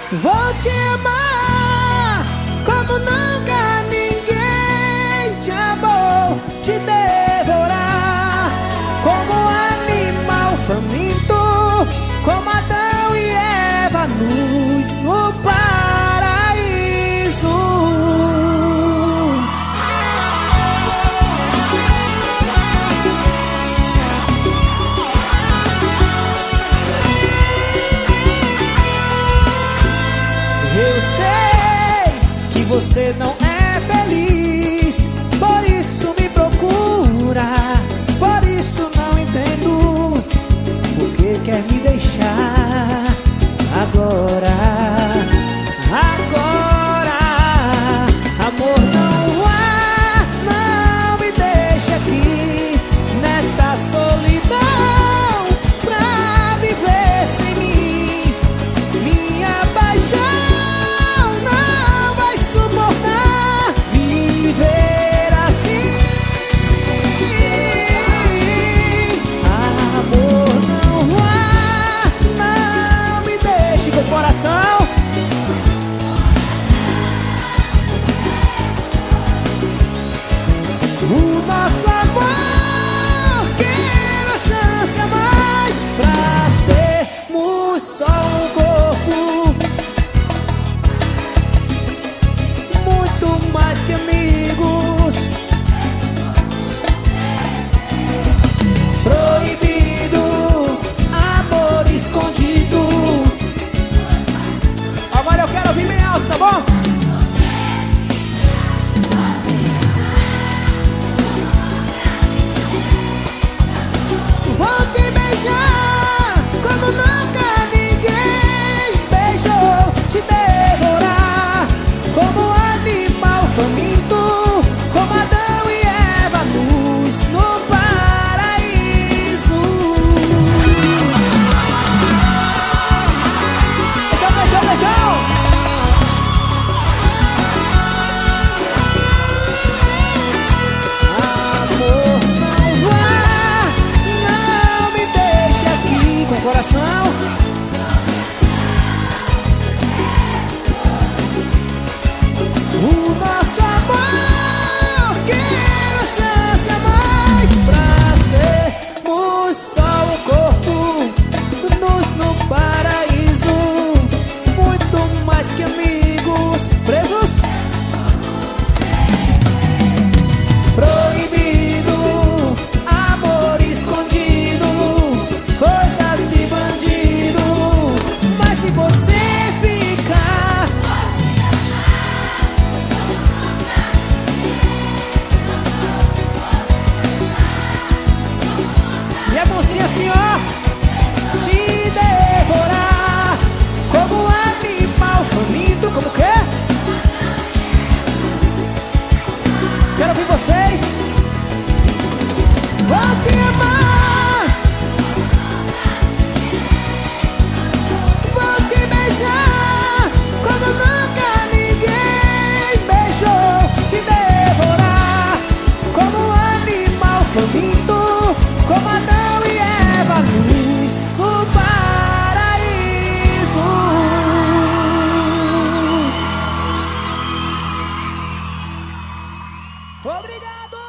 Vou te amar como nunca ninguém te amou, te devorar como animal faminto, como Adão e Eva, luz no paraíso. Eu sei que você não é feliz, por isso me procura, por isso não entendo porque quer me deixar agora. Agora, amor, não há, não me deixe aqui nesta solidão pra viver sem mim. Minha paixão coração. O nosso amor quer a chance a mais pra sermos só um corpo, muito mais que amigos. Proibido, amor escondido. Agora eu quero ouvir bem alto, tá bom? Vou te beijar como nunca ninguém beijou, te devorar como animal faminto, como Adão e Eva, luz no paraíso. Beijão, beijão, beijão. Coração, o nosso amor quer a chance a mais pra sermos só um corpo, luz no paraíso, muito mais que amigos presos. Proibido, amor escondido, coisas de bandido, mas se você ficar, e a mãozinha assim, ó, te devorar como animal faminto, como que é? Quero ouvir vocês. Vou te amar, vou te beijar como nunca ninguém beijou, te devorar como animal faminto, como Adão e Eva, luz no paraíso. Obrigado!